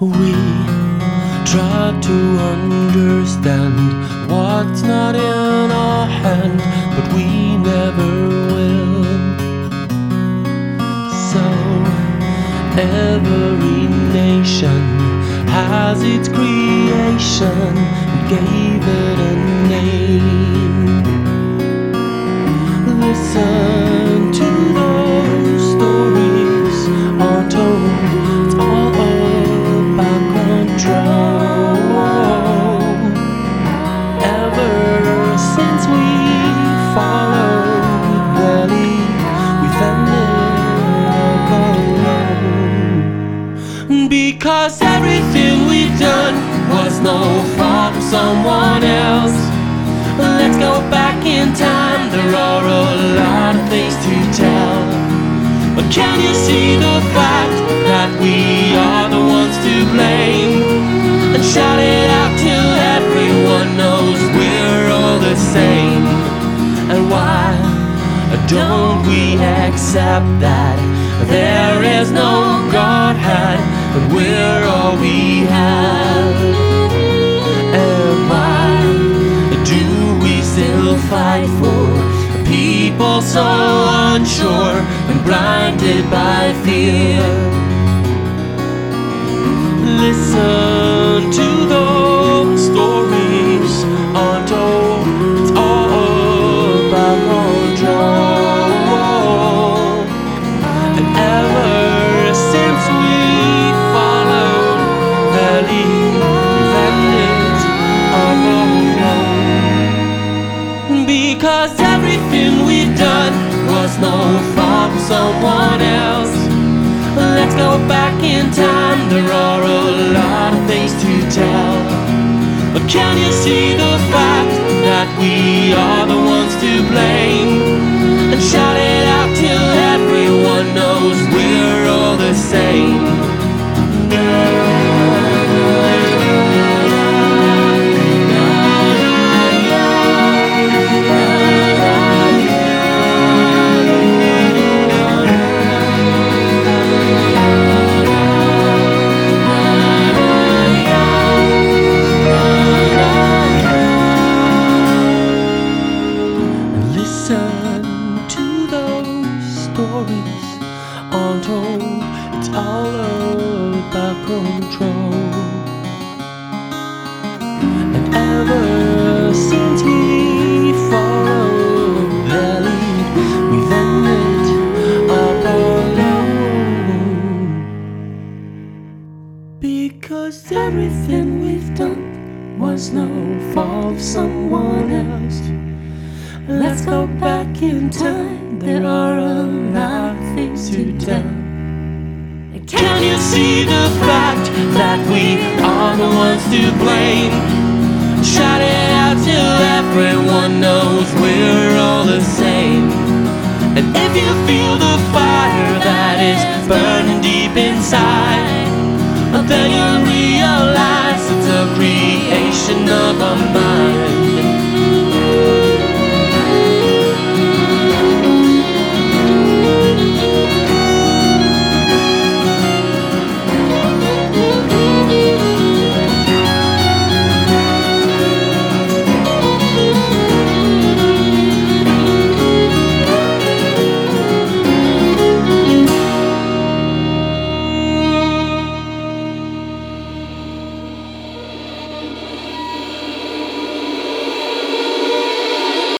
We try to understand what's not in our hand, but we never will. So every nation has its creation and gave it a name. Listen to those stories untold. It's all about control. Ever since we followed their lead, we've ended up alone. Because everything we've done was no fault of someone else. Let's go back in time, there are a lot of things to tell. But can you see the fact that we are the ones to blame? And shout it out till everyone knows we're all the same. And why don't we accept that there is no Godhead, but we're all we have? And why do we still fight for people so unsure and blinded by fear? Listen to those stories untold. It's all about control. And ever since we followed their lead, we've ended up alone. Because everything we've done was no fault of someone else. Let's go back in time, there are a lot of things to tell. But can you see the fact that we are the ones to blame? And shout it out till everyone knows we're all the same. Listen to those stories untold. It's all about control. And ever since we followed their lead, we've ended up alone. Because everything we've done was no fault of someone else. Let's go back in time, there are a lot of things to tell. And can you see the fact that we are the ones to blame? Shout it out till everyone knows we're all the same.